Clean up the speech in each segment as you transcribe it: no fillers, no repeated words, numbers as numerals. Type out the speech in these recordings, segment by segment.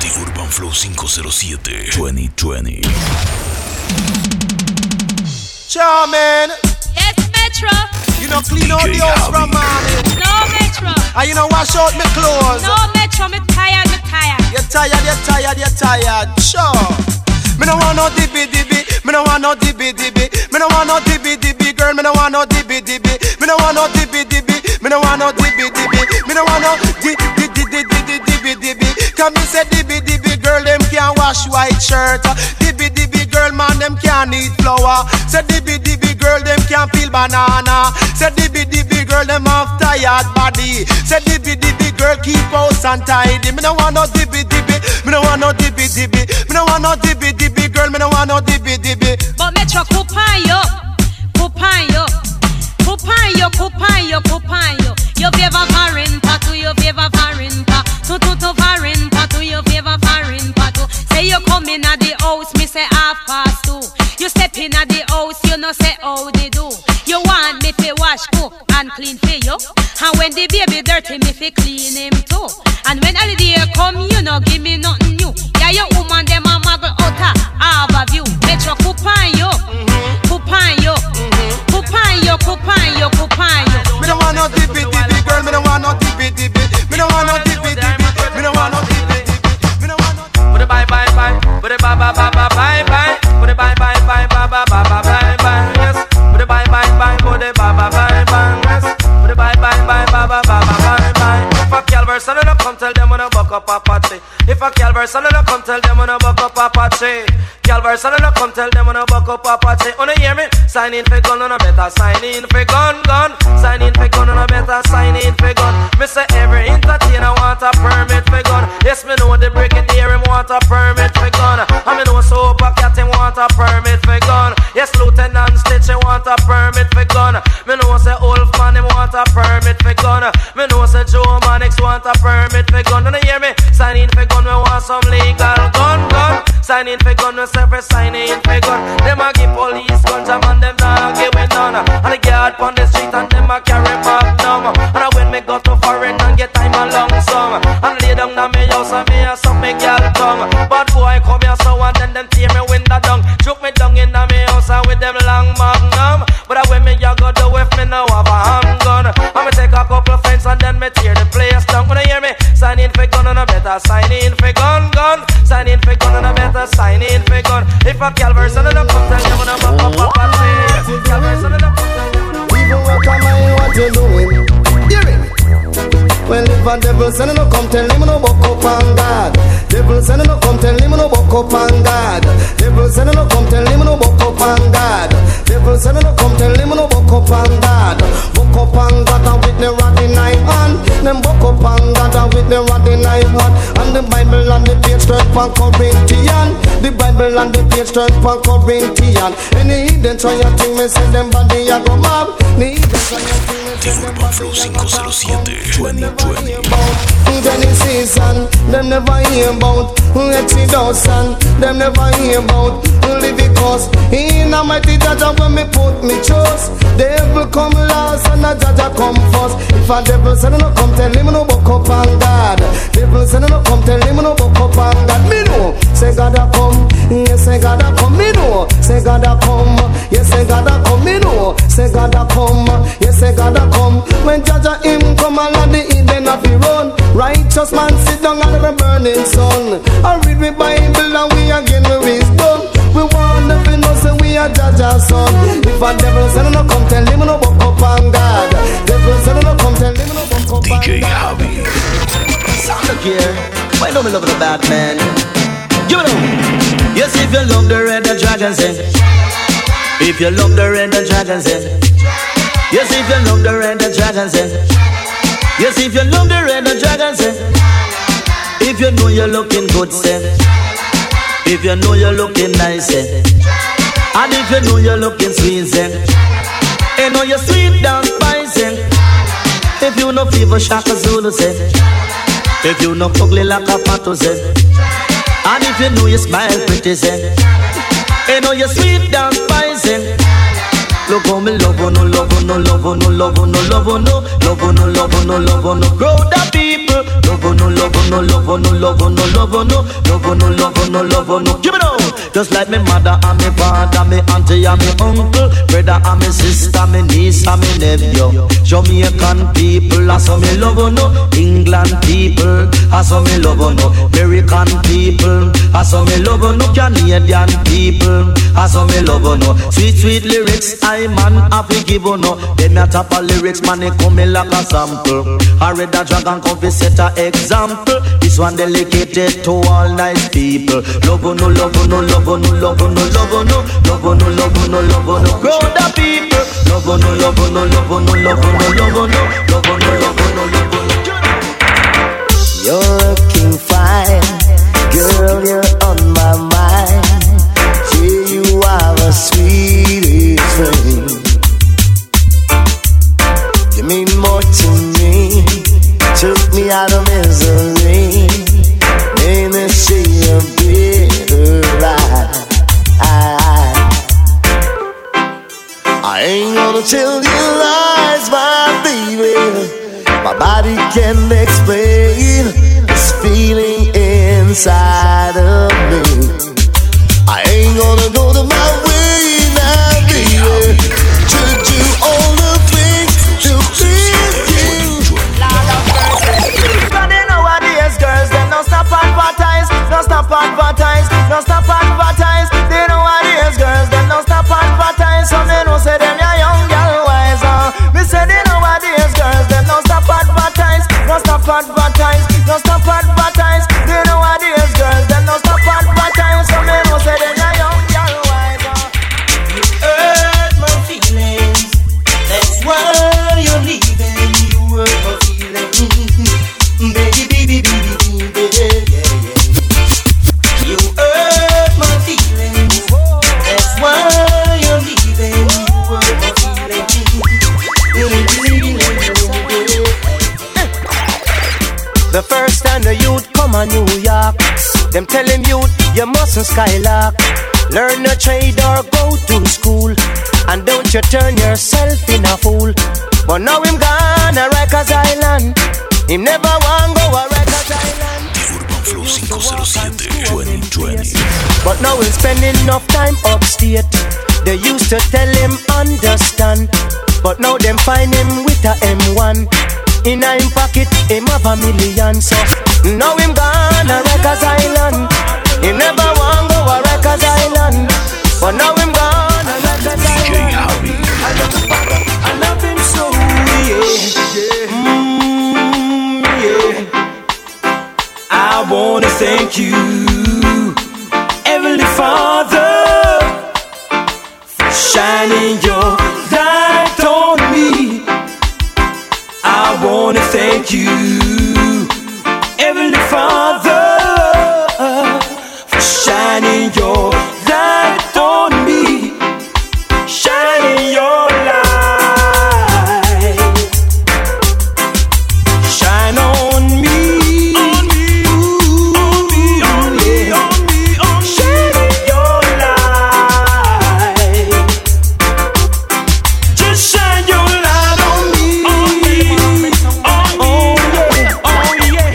The Urban Flow 507 2020. Charmin. Yes, Metro. You know clean out the house from mommy. No, Metro. And you know wash out my clothes. No, Metro, me tired. You're tired. Sure. Me no want no dibby. Me no want no dibby. Me no want no dibby, girl. Me no want no dibby. Me no want no dibby. Me no want no dibby. Me no want no dibby. Come me say dibby, girl. Them can't wash white shirt. Dibby, girl, man, them can't eat flour. Say dibby, girl, them can't peel banana. Say dibby, girl, them have tired body. Say dibby, girl, keep house and tidy. Me no want no dibby. Me no want no dibby. Me no want no dibby, girl. Me no want no dibby. But Metro, coupan yo. Yo vieva varin patu, yo vieva varin pa. Tu varin patu, yo vieva varin patu. Say you come in at the house, me say 2:30. You step in at the house, you know say how they do. You want me fi wash, cook and clean for you. And when the baby dirty, me fi clean him too. And when holiday come, you know give me nothing new. Yeah, your woman them a muggle out have a view. Metro coupan yo. Me no want no dibby, girl. Me no want no dibby. Me no want no dibby. Me no want no dibby. Me no want no. Put it bye. Put it bye. Put it bye. Yes. Put it bye. Put it bye. Yes. Put it bye. If a Calverse and I come tell them when I buck up a party. If a Calverse and I come tell them when I buck up a party. Calverse and I come tell them when I buck up a party. Wanna hear me? Sign in for gun and I better sign in for gun. Sign in for gun and I better sign in for gun. Me say every entertainer want a permit for gun. Yes, me know the break it there him want a permit for gun. And me know Sopa Cat him want a permit for gun. Yes, Lieutenant Stitch him want a permit for gun. Me know say Wolfman him want a permit for gun. Me know say Joe Mannix want a permit for gun. Wanna hear me? Sign in for gun, we want some legal gun. Sign in for gun, we say for sign in for gun. Them a give police guns, and man them not give it none. And the guard on the street and them a carry magnum. And when me go to foreign and get time a long song. And lay down na me house and me a suck me girl tongue. But boy come here so and then them tear me window down. Choke me down in na me house and with them long magnum. But when me a go do if me now have a handgun. And me take a couple friends and then me tear the place down. Wanna hear me? Sign in for gun and I better sign in for gun. Sign in for gun and I better sign in for gun. If a Calverse and I come tell them when I'm up. Calverse and I come tell them when I'm up. Even what am I, what you doing? Hear it. Well, if a devil send him no come tell him no buck up on God. Devil send him no come tell him no buck up on God. Devil send him no come tell him no buck up on God. Devil send him no come tell him no buck up on God. Buck up on God and with the rod in nine hand. Them buck up on God and with the rod in nine hand. And the Bible and the page turn for Corinthian. The Bible and the page turn for Corinthian. Any hidden try a thing me say them body a go mob. The hidden try a thing me say them Urban Flow 507 2020. Jenny season, them never hear about. Let's Dawson, them never hear about. Live because in a mighty Jaja when me put me trust. Devil come last and a Jaja come first. If a devil say no come tell him no buck up on God. Devil say no come tell him no buck up on God. Me know, say God a come, yes say God a come. Me know, say God a come, yes say God a come. Me know, say God a come, yes say God a come. When Jaja him come along the Eden of the run. Righteous man sit down under the burning sun. I read my Bible and we again we wisdom. We want to be know say we are Jaja's son. If a devil say no come tell him no buck up on God. Devil say no come tell him no buck up on God. DJ Javi. Look here, why don't we love the bad man? Give it up. Yes, if you love the red the dragons in. If you love the red the dragons in. Yes, if you love the red the dragons in. Yes, if you love the red the dragons in. If you know you're looking good, say. If you know you're looking nice, say. And if you know you're looking sweet, say. You know you're sweet down spicy. If you know fever Shaka Zulu, say. If you know ugly like a pato, say. And if you know you smile pretty, say. You know you're sweet down spicy. Look how me love you, no love you, no love you, no love you, no love you, no love you, no love you, no love you, no crowd of people. Love you, no love you, no love Give it on. Just like me mother and me father, me auntie and me uncle, brother and me sister, me niece and me nephew. Jamaican people, I saw me love no. England people, I saw me love no. American people, I saw me love no. Canadian people, I saw me love no. Sweet, sweet lyrics, I man happy give no. Then me top of lyrics, man, it come me like a sample. I read a dragon come fi set a example. This one dedicated to all nice people. Love no, love no, love no, love no, love no, love no, love no, love no. Crowd of people. Love no, love no, love no, love no, love no, love no, love no, love no. You're looking fine, girl, you're on my mind. Yeah, you are the sweetest thing. You mean more to me, took me out of misery, made me see a bitter life. I ain't gonna tell you lies, my baby. My body can't explain this feeling inside of me. I ain't gonna go to my way now, baby, to do all the things to please you. Running nowadays, girls, they don't stop advertise, don't stop advertise, don't stop advertise. They nowadays, girls, they don't stop advertise. So they don't say them ya young girl wise. Me say they nowadays, girls, they don't stop advertise, don't stop advertise, don't stop advertise. They nowadays, girls, they don't stop advertise. So they don't say them ya young girl wise. You hurt my feelings, that's why you're leaving. You hurt my feelings, baby, baby, baby, baby, yeah, yeah. You hurt my feelings, that's why you're leaving. You hurt my feelings. The first time the youth come a New York, them tell him youth, you mustn't skylark. Learn a trade or go to school, and don't you turn yourself in a fool. But now him gone a Rikers Island, him never want go a Rikers Island. Urban Flow 507 2020. But now he's spending enough time upstate. They used to tell him understand, but now them find him with a M1. In a him pocket, him have $1 million. So now him gone a Rikers Island. He never want go a Rikers Island, but now him gone a Rikers Island. I love him so, yeah. I wanna thank you, Heavenly Father, for shining your light on me. I wanna thank you, Heavenly Father, for shining your light on me, shining your light, shine on me, on me, on me, on me, on me, on me, shining your light, just shine your light on me, on me, on me, oh yeah, oh yeah.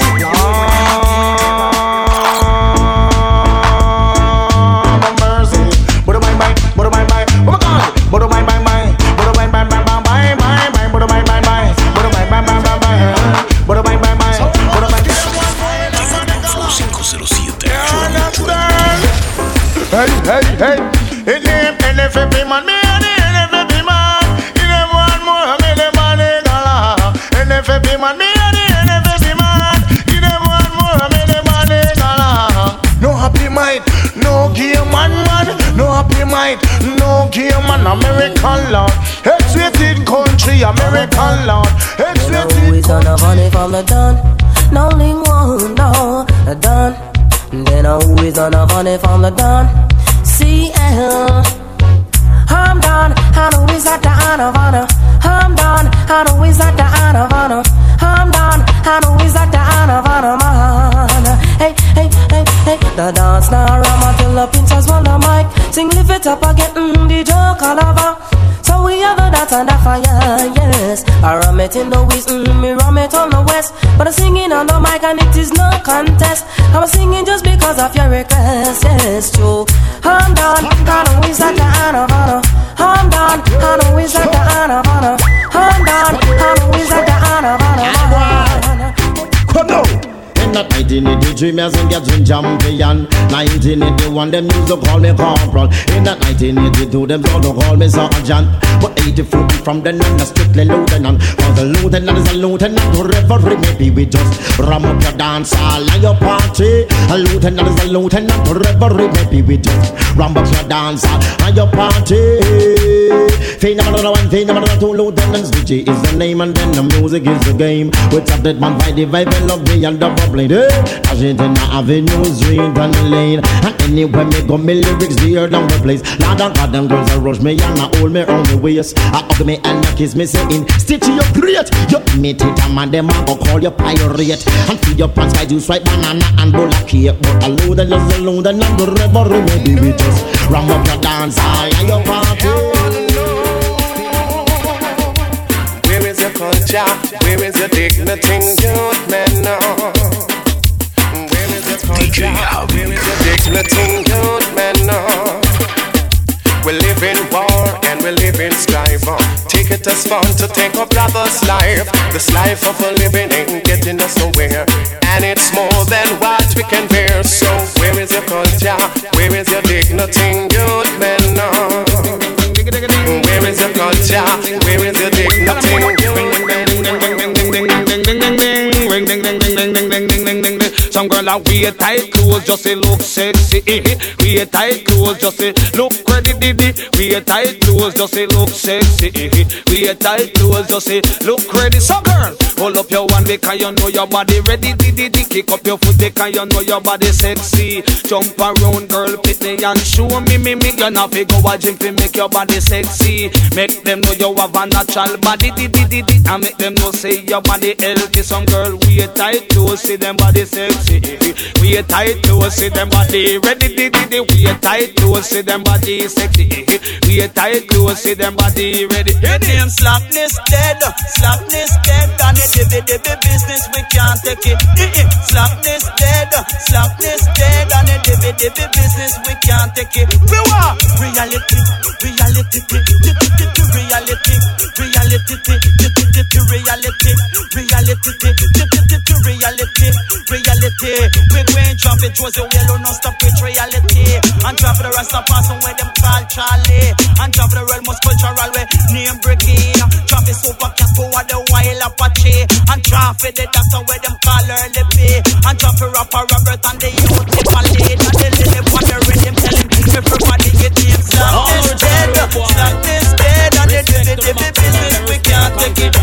Hey, it name NFP man, me and the NFP man. You never want more, me the man in gala. NFP man, me and the NFP man. You never want more, me the man in gala. No happy mind, no game man, no happy mind, no game man. American Lord, X-rated country, American Lord, X-rated country. On the money from the done, no link one, no, the done. Then I always on the money from the done. CL, I'm done, I know is at the honor of honor. I'm done, I know is at the honor of honor. I'm done, I know is at the honor of honor, man. Hey, hey, hey, hey, the dance now, I'm until the pincers on the mic. Sing, lift it up again, the joke all over. So we have a that and a fire, yes. I ram it in the east, me ram it on the west. But I'm singing on the mic and it is no contest. I'm singing just because of your request, yes, true. I'm done, I know it's like the Anna. I'm done, I know it's like the Anna. I'm done, I know it's like the Anna. Come on. In that 1983, me as in get champion. 1981, them used to call me corporal. In that 1982, them used to call me sergeant. But 84 from then on, strictly lieutenant. For the lieutenant is a lieutenant, forever maybe we just ram up your dance hall and your party. A lieutenant is a lieutenant, forever maybe we just ram up your dance hall and your party. Fee number one, fee number two, lieutenants. DJ is the name and then the music is the game. We top that man by the vibe and love me and the bubbling. Dash it in the avenue, street and the lane. And anywhere me go, me lyrics dear down the place. Now don't got them girls that rush me and I hold me on the waist. I hug me and I kiss me saying, Stitch you great. You imitate a man, them I go call you pirate. And feed your pants by juice, white banana and bowl of cake. But alone and just alone and the river, maybe we just ram up your dance hall and your party. Where is your culture? Where is your dignity, youth men now? Where is your culture? Where is your dignity, youth men now? We live in war and we live in strife. Take it as fun to take a brother's life. This life of a living ain't getting us nowhere, and it's more than what we can bear. So where is your culture? Where is your dignity, youth men now? Where is your culture? Where is your dignity? Some girl a wear tight clothes just to look sexy. Wear tight clothes just to look ready. Wear tight clothes just to look sexy. Wear tight clothes just to look ready. So girl, hold up your one because you know your body ready. Kick up your foot because you know your body sexy. Jump around, girl, fit me and show me. You not fi go a gym fi make your body sexy. Make them know you have a natural body. And make them know say your body healthy. Some girl wear tight clothes, see them body sexy. Wear tight clothes, see them body ready. Wear tight clothes, see them body sexy. Wear tight clothes, see them body ready. Your name slackness dead, slackness dead. And the business we can't take it. Slackness dead, slackness dead. And the business we can't take it. We want reality, reality, reality, reality, reality. We going drop it, was a yellow, no stop it, reality. And drop the rest of us where them call Charlie. And drop the real most cultural way, name Brigade. Drop it super cat for the wild Apache. And drop it the doctor where them call Early B. And drop it rapper Robert and the youth tip and lead. And the lily on the rhythm telling everybody get names. Slackness dead, slackness dead. And the business we can't take it.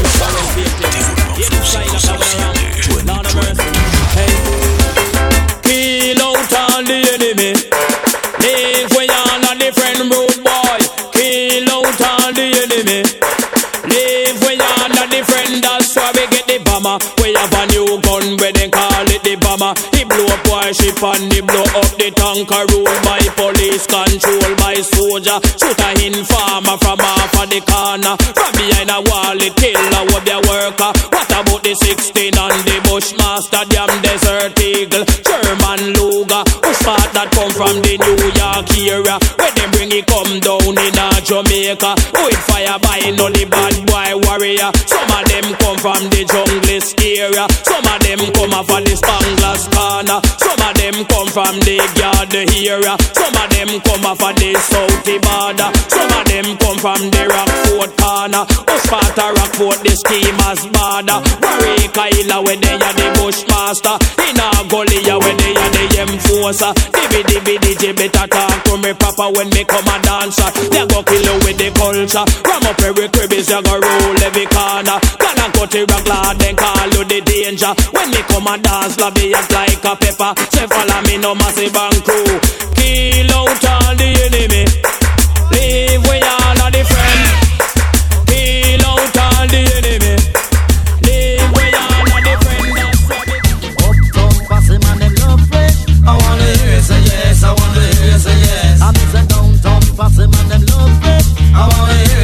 Kill out all the enemy. Live where you're on a different road, boy. Kill out all the enemy. Live where you're on a different. That's why we get the bomber. We have a new gun where they call it the bomber. He blow up warship and he blow up the tanker. Ruled by police, controlled by soldier. Shoot a informer from off of the corner. From behind a wall, it kill a would be a worker. What about the 16 and the Bushmaster? Damn Desert Eagle, Sherman Luger. Who spot that come from the New York area? Where they bring it come down in Jamaica. With fire by no the bad boy warrior. Some of them come from the junglist area. Some of them come off of the Spangler's corner. Some of them come from the guard area. Some of them come off of the Southie border. Some of them come from the Rockford corner. Who spot a Rockford the schemers border. Warwick Island where they are the Bushmaster. In a gully where they are the enforcer. DJ better talk to me proper when me come a dancer. They go kill you with the culture. Ram up every cribbies, you go roll every corner. Gonna cut it rock lad, then call you the danger. When me come a dance, lobby act like a pepper. Say follow me no massive and crew. Kill out all the enemy. Live where y'all are the friend. Kill out all the enemy. Live where y'all are the friend. Uptown Posse man, them love fresh. I wanna hear you say yes, I wanna hear you say yes. I'm in downtown Posse man, them love fresh. I wanna hear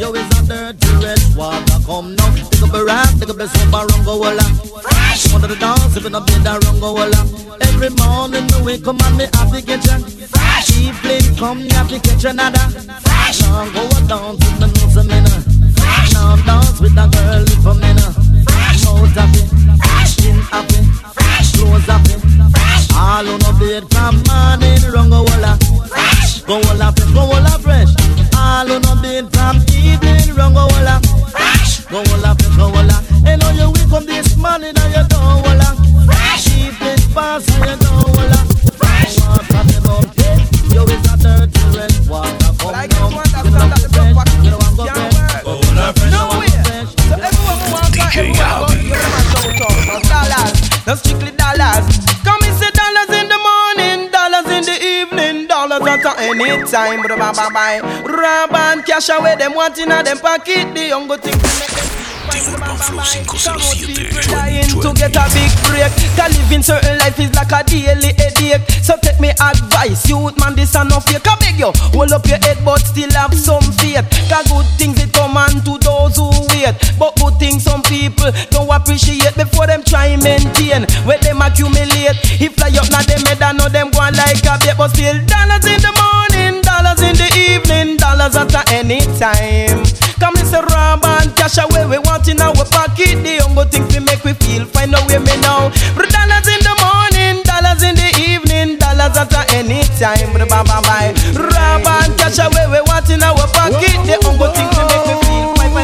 Yo, it's a dirty red water. Come now, pick up a rap, pick up the sober rungo walla. Fresh. Come to the dance, if it not be that rungo walla. Every morning the way come on me have to get you. Fresh. Evening come, you have to catch another. Fresh. Now go down to the nose of me now. Fresh. Now dance with that girl for me now. Fresh. Mouth happy, skin happy, clothes happy. All on a bed from morning rungo walla. Fresh. Go walla fresh, go walla fresh. All on a bed from evening rungo walla. Fresh. Go walla fresh, go walla. And now you wake up this morning and you don't walla. Fresh. Evening pass and you don't walla. Fresh. Water me about it. You is a dirty red water. Come now, you don't want fresh. You don't want go fresh. Go walla fresh, go walla fresh. So everyone who wants that, everyone go give them a shout-out. Dollars, no strictly dollars. Come and say dollars in the morning, dollars in the evening, dollars at any time. Bye. Rob and cash away them wanting at them pocket. The young go think to make them Urban Flow 507 trying to get a big break. Cause living certain life is like a daily headache. So take me advice, youth man, this a no fake. I beg you, hold up your head but still have some faith. Cause good things it come on to those who wait. But good things some people don't appreciate before them try maintain. Where them accumulate. If fly up now them head, I know them go on like a bait. But still dollars in the morning, dollars in the evening, dollars at any time. Come Mr. Rob and cash away, we want in our pocket. The young things we make we feel, find a way me now. Dollars in the morning, dollars in the evening, dollars at any time. Bye. Rob and cash away, we want in our pocket. The young things we make we feel, fine.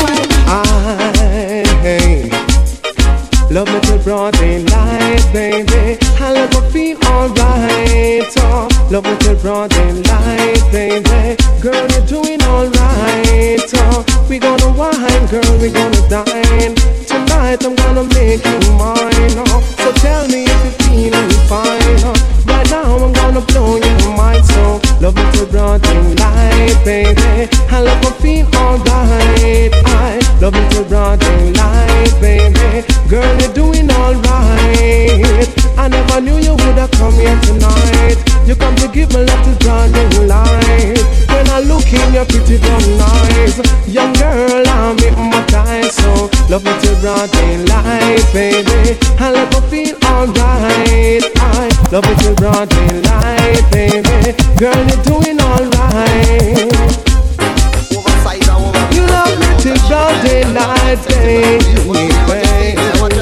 Love me till broad daylight, baby. I love me feel alright. Oh, love me till broad daylight, baby. Girl, you're doing alright. Oh, we gonna wine, girl, we gonna dine. Tonight I'm gonna make you mine. Oh, so tell me if you're feeling fine. Oh, right now I'm gonna blow your mind. So love me till broad daylight, baby. I love me feel alright. I love me till broad daylight, baby. Girl, you're doing alright. I never knew you would have come here tonight. You come to give me love to broad daylight. When I look in your pretty brown eyes, young girl, I'm hypnotized. So love me till broad daylight, baby. I let me feel alright. I love me till broad daylight, baby. Girl, you're doing alright. You love me till broad daylight, baby.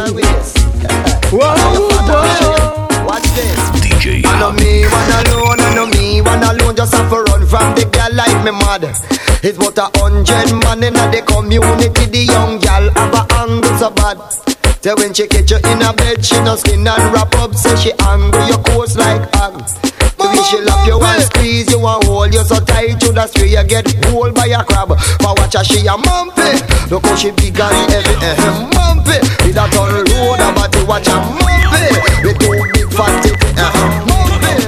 Whoa. Watch this. DJ I know me, one alone, just have to run from the girl like me mother. It's about 100 man in the community. The young girl have a angle so bad. So when she catch you in a bed, she no skin and wrap up. Say she angry, your coats like hang. The way she love you and squeeze you and hold you so tight, you that's where you get pulled by a crab. But watch her, she a mumpy. Look how she big and heavy, mumpy. With a tall road, but you watch her mumpy. With two big fat titty, mumpy.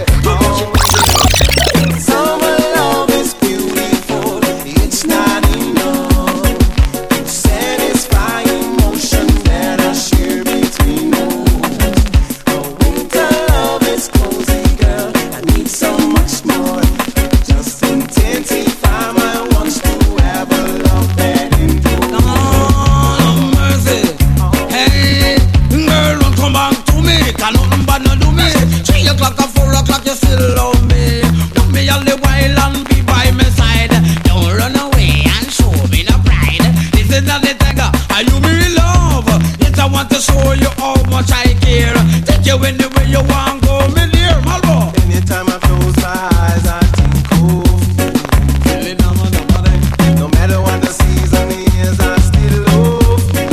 Summer love is beautiful, it's not enough. It's satisfying emotion that I share between us. Oh, winter love is cozy, girl. I need so much more. Just intensify my wants to have a love that endures. Come on, mercy. Hey, girl, don't come back to me. Can nothing bad no do me. 3 o'clock or 4 o'clock, you still love me. Put me all the while and be by my side. Don't run away and show me no pride. This is not the thing, are you me love? Yes, I want to show you how much I care. Take you anywhere you want, go me dear, Malvo. Anytime I close my eyes, I think of you. No matter what the season is, I still love you.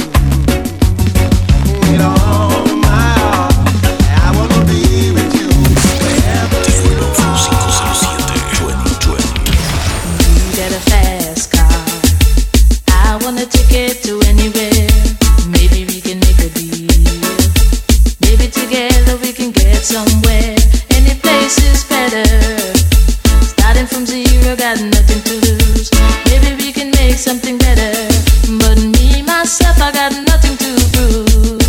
With all my heart, I wanna be with you forever. Urban Flow 507 2020. You get a fast car. I want a ticket to anywhere. Maybe we can make a deal. Maybe together we can get somewhere. Any place is better. Starting from zero, got nothing to lose. Maybe we can make something better. But me, myself, I got nothing to prove.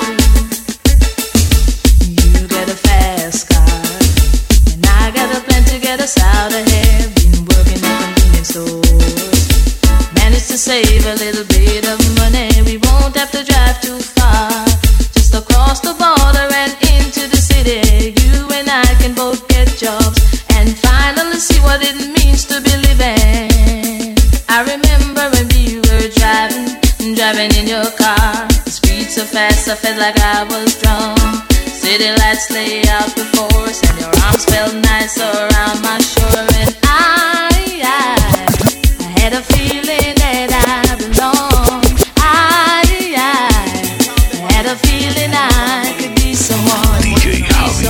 You get a fast car, and I got a plan to get us out of here. Been working in convenience stores. Man, save a little bit of money. We won't have to drive too far, just across the border and into the city. You and I can both get jobs and finally see what it means to be living. I remember when we were driving in your car. The speed so fast, I felt like I was drunk. City lights lay out before us, and your arms felt nice around my shoulder. And I had a feeling that I belonged. I had a feeling I could be someone. DJ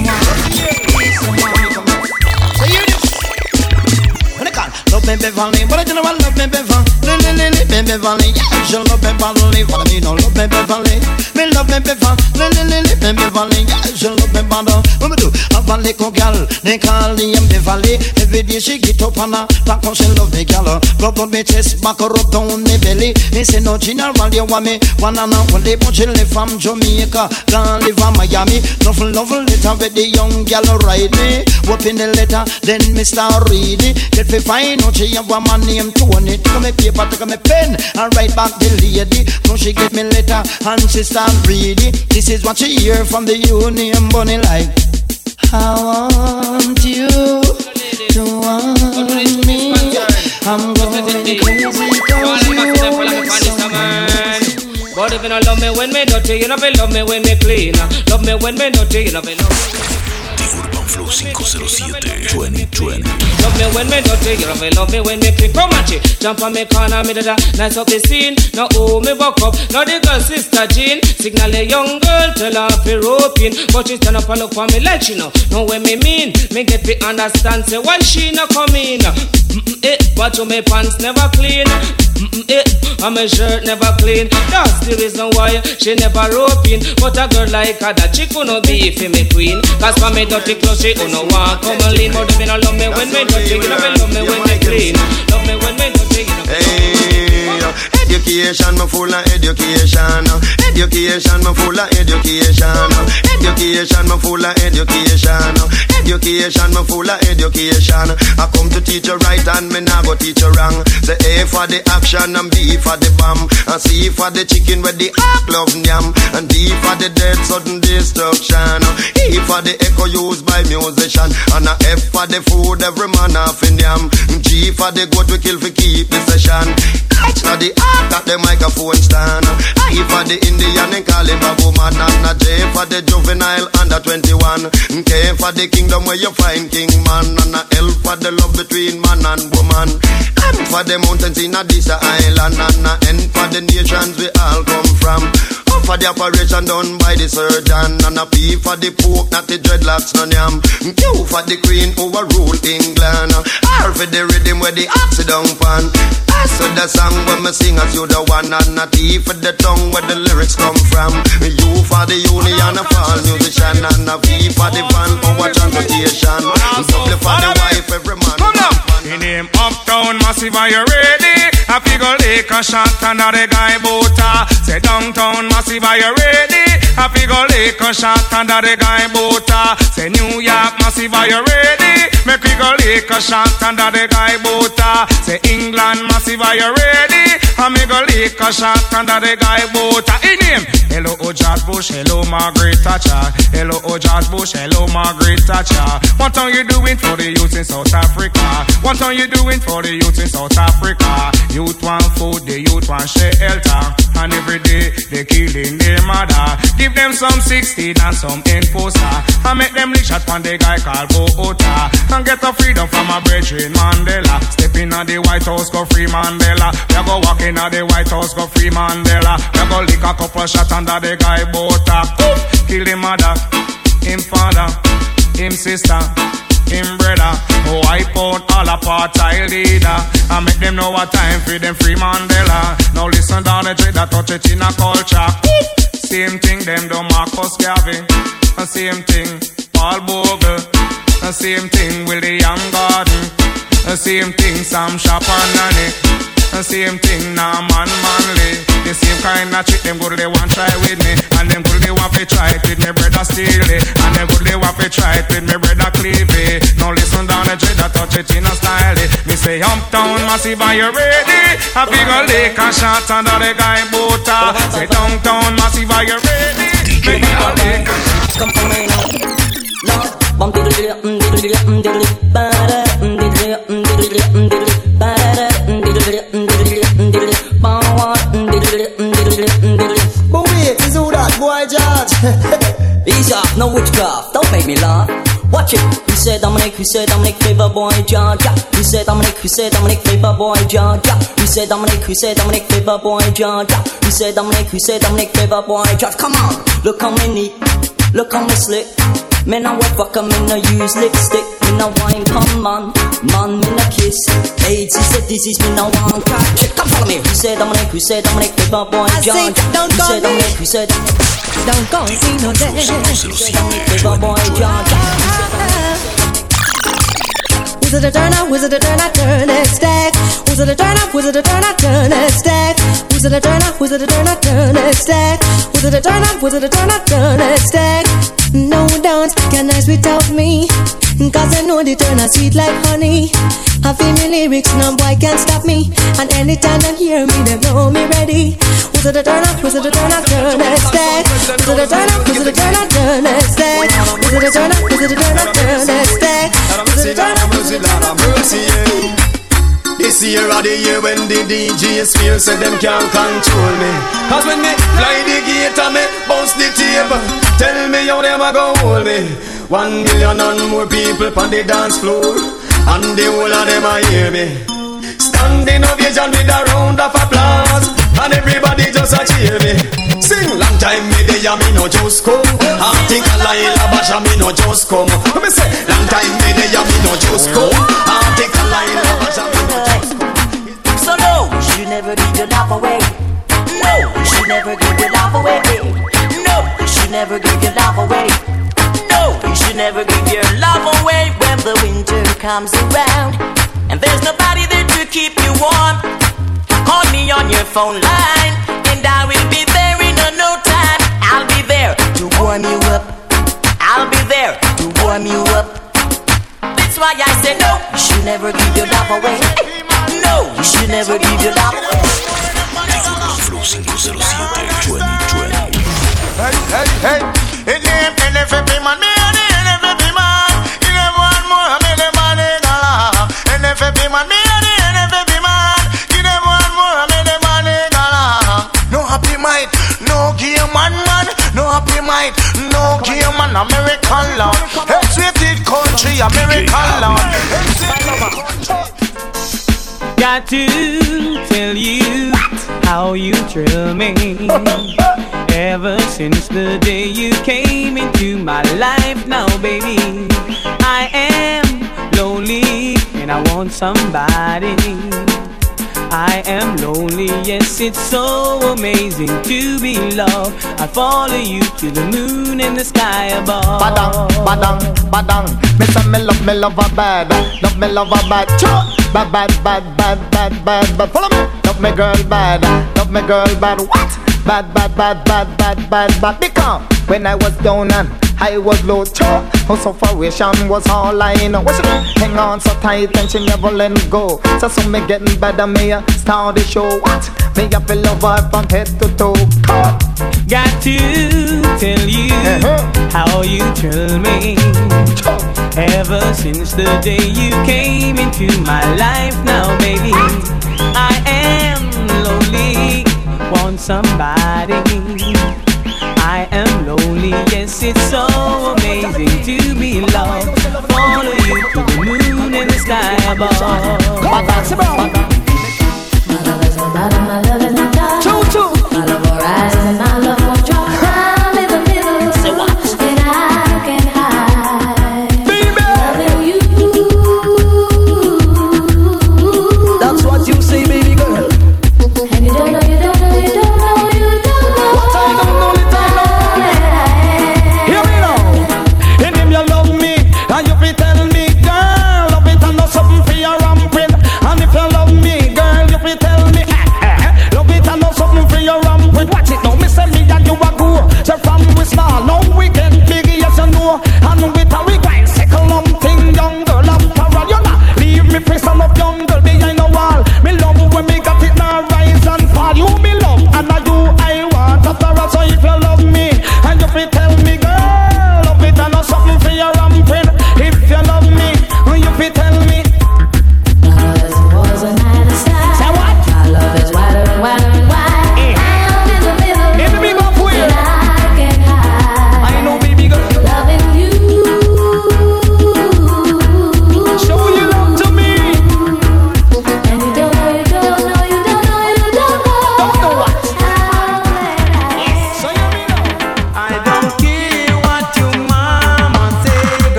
Love me Beverly, but I don't know love me Beverly, yeah, je love Beverly, follow me, no love me Beverly, me love me Beverly, yeah, je love Beverly. What me do? Have a little girl, they call him Beverly. Every day she get up on her back, cause she love me girl. Rub on me chest, back her up down me belly. Me say no general, you want me, one and only, but she live from Jamaica, gone live from Miami. Nothing letter with the young girl ride me. Open the letter, then me start reading. Get me find out she have one name Tony. Take me paper, take me pen, and write back the lady. Now she get me letter and she start reading. This is what she hear from the Union Bunny like. I want you to want me. I'm going crazy cause you want. But if you don't love me when me dirty, you know love me when me clean. Love me when me dirty, you know love me. Urban Flow 507 2020. Love me when me dirty, you know love me when me clean. Come on, jump on me corner, me da nice up the scene. Now oh me buck up, now the girl sister Jean. Signal a young girl, tell her fi rope in. But she stand up and look for me like she know what me mean. Me get to understand, say why she not come in. Watch me pants never clean. And my shirt never clean. That's the reason why she never rope in. But a girl like her, that chick will not be if me queen. Cause for me dirty clothes, she will not want come and lean. But they don't love me when me dirty, you know me love me when me clean. Love me when me dirty, you know me. Education, me full of education. Education, me full of education. Education, me full of education. Education, me full of education. I come to teach you right and me nah go teach you wrong. The A for the action and B for the bomb, and C for the chicken with the heart love yam, and D for the death sudden destruction. E for the echo used by musician, and a F for the food every man off in yam. G for the goat we kill for keep the session. H for the heart that the microphone stand. I for the Indian and call him a woman, and a J for the juvenile under 21. K for the kingdom where you find king man, and a L for the love between man and woman. M for the mountains in a this island, and a N for the nations we all come from. O for the operation done by the surgeon, and a P for the pope, not the dreadlocks none yam. Q for the queen overrule England. R for the rhythm where the ox down pan. S for the song when me sing as you the one, and a T for the tongue where the lyrics come from. U for the union of all musician, and a V for the van power transportation. W for the wife every man. In him uptown massive, are you ready? I figure Lake a shot under the guy boater. Say downtown massive, are you ready? I figure Lake a shot under the guy boater. Say New York massive, are you ready? Make we go Lake a shot under the guy boater. Say England massive, are you ready? I me go Lake a shot under the guy boater. In him, hello George Bush, hello Margaret Thatcher. Hello George Bush, hello Margaret Thatcher. What are you doing for the youth in South Africa? What are you doing for the youth in South Africa? Youth want food, the youth want shelter, and every day they killing their mother. Give them some 16 and some enforcer, and make them lick shot on the guy called Boota, and get a freedom from a brethren Mandela. Step in at the White House, go free Mandela. We go walk in at the White House, go free Mandela. We go lick a couple shot under the guy Boota. Kill him mother, him father, him sister, him brother. Wipe out all apartheid leader, and make them know what time for them free Mandela. Now listen down the trade that touch it in a culture. Same thing them do Marcus Garvey, and same thing Paul Bogle, and same thing William Gordon, and same thing Sam Shapanani, and same thing Norman Manley. The same kind of trick them good they want try with me, and them good they want to try it with me brother Steely, and them good they want to try it with me brother Clevey. Now listen down me dread a touch it in a style. Me say uptown massive, are you ready? I figure lake and shot under the guy boat. Say downtown massive, are you ready? Me figure lake and shot. Come for me now. Bum diddle diddle diddle diddle ba-da diddle diddle diddle ba-da diddle diddle diddle but wait, is who that boy George? Ease up, no witchcraft, don't make me laugh. Watch it. We said Dominic, Flavor Boy George. We said Dominic, Flavor Boy George. We said Dominic, Flavor Boy George. We said Dominic, Flavor Boy George. Come on, look how me neat, look how me slick. Me no wet fuck, me no use lipstick. Me no wine, come man, me no kiss. AIDS is a disease, me no want catch it. Come follow me. We said Dominic, Flavor Boy George. We said Dominic, don't go and see no day. Flavor Boy George. Wizard a turn up, turn it stack. Wizard a turn up, turn it stack. Wizard a turn up, turn it stack. Wizard a turn up, turn it stack. No dance can dance without me, cause I know the turn are sweet like honey. I feel me lyrics, no boy can't stop me. And anytime they hear me, they know me ready. Wizard a turn up, turn it stack. Wizard a turn up, turn it stack. Wizard a turn up, turn it stack. Wizard a turn up, mercy, yeah. This year of the year when the DJs feel say them can't control me. Cause when me fly the gate and me bounce the table, tell me how them a go hold me. 1 million and more people on the dance floor, and the whole of them a hear me. Standing ovation with a round of applause, and everybody just a cheer me. Sing long time me there, me no just come. I think a Laila Basha, me no just come. Me say long time me there, me no just come. I think a Laila Basha, me no just come. So no, you should never give your love away. No, you should never give your love away. No, you should never give your love away. No, you should never give your love away when the winter comes around and there's nobody there to keep you warm. Call me on your phone line and I will be there in no time. I'll be there to warm you up. I'll be there to warm you up. That's why I say no, you should never give your love away. No, you should never give your love away. Flow 507 2020. Hey, it name NFP man, me and the NFP man. You never want more, me the man in the law. NFP man, me and the NFP man. You never want more, me the man in the law. No happy mind, no game man. No happy mind, no game man. American law, sweeted country, American law. Got to tell you how you thrill me. Ever since the day you came into my life, now baby, I am lonely and I want somebody. I am lonely, yes, it's so amazing to be loved. I follow you to the moon and the sky above. Badang, badang, badang. Me say me love her bad. Love me love her bad. Bad, bad, bad, bad, bad, bad, bad. Follow me. Love me girl bad. Love me girl bad. What? Bad, bad, bad, bad, bad, bad, bad. Because when I was down and I was low, her sufferation was all I know. What she do? Hang on so tight and she never let go. So me getting better, me start the show. What? Me have to love her from head to toe. Got to tell you how you thrill me. Ever since the day you came into my life, now baby, I am lonely, want somebody. I am lonely, yes, it's so amazing to be loved. Follow you to the moon and the sky above. My love is a bottom, my love is not dark. My love will rise and my love will drop. I'm in the middle, so what? And I can't hide. Baby, loving you. That's what you say, baby girl. And you don't know, you don't know, you don't know, you don't know. What I don't know, it I know. Hear me now. And if you love me, and you fi tell me, girl, love it and not something for your ramping. And if you love me, girl, you fi tell me, love it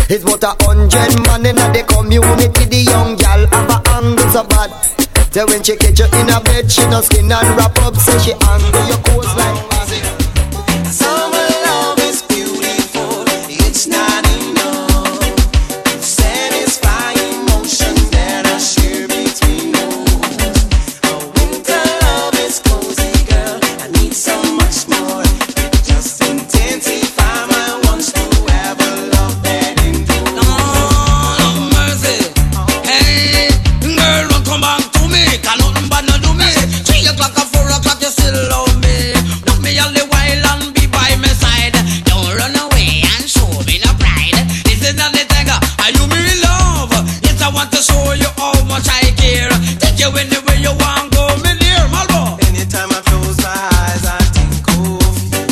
It's about 100 man in the community. The young gal have a angle so bad. So when she catch you in a bed, she no skin and wrap up. Say she angle your clothes like magic. Summer love is beautiful. It's not enough to satisfy emotion that I share between us. A winter love is cozy, girl. I need so much more. Just intensify my wants to have a love that endures. No mercy. Hey, girl, don't come back to me. Can nothing but not do me. 3 o'clock or 4 o'clock, you still love me. Knock me all the while and be by my side. Don't run away and show me no pride. This is not the thing, are you me love? Yes, I want to show you how much I care. Take you anywhere you want, go me near, Malbo. Anytime I close my eyes, I think of you.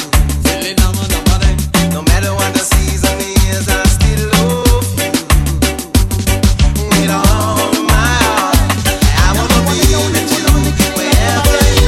No matter what the season is, I still love you. With all my heart, I wanna be with you wherever you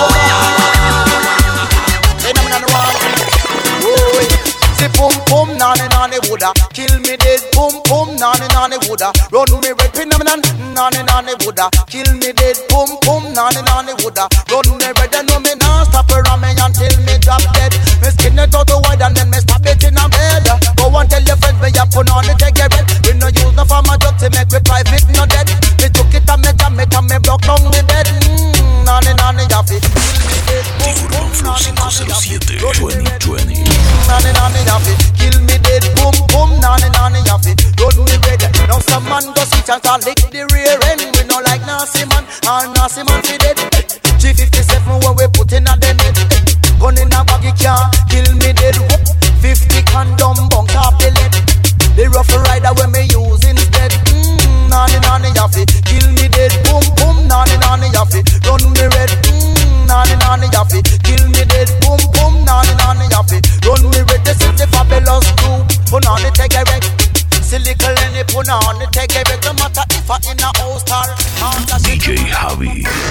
are. Say boom boom nani nani woulda kill me dead. Boom boom nani nani woulda run me red phenomenon. Nani nani woulda kill me dead. Boom boom nani nani woulda run me red. And no me nah stop around me until me drop dead. Me skin it out the wide and then me stab it in a bed. Go and tell your friends me a put on the take red. We no use no farmer drug to make we private no dead. Me took it and me jam it and me block down the bed. Nani nani yafi kill me dead. Urban Flow 507 2020. Nani nani yafi kill me dead. Boom boom nani nani yafi run me red. Now some man go sit and start lick the rear end. We no like nasty man and nasty man fi dead. G57 when we put in a the net. Gun in a baggy car kill me dead. 50 condom bunk off the lead. The rough rider when me use instead. Nani nani yafi kill me dead. Boom boom nani nani yafi run me red. Nani nani yafi kill me dead. Boom boom nani nani yafi run me red. This is the fabulous group. Put on the take a wreck. Silicon and put on the take a wreck. No matter if I in a house or DJ Javi.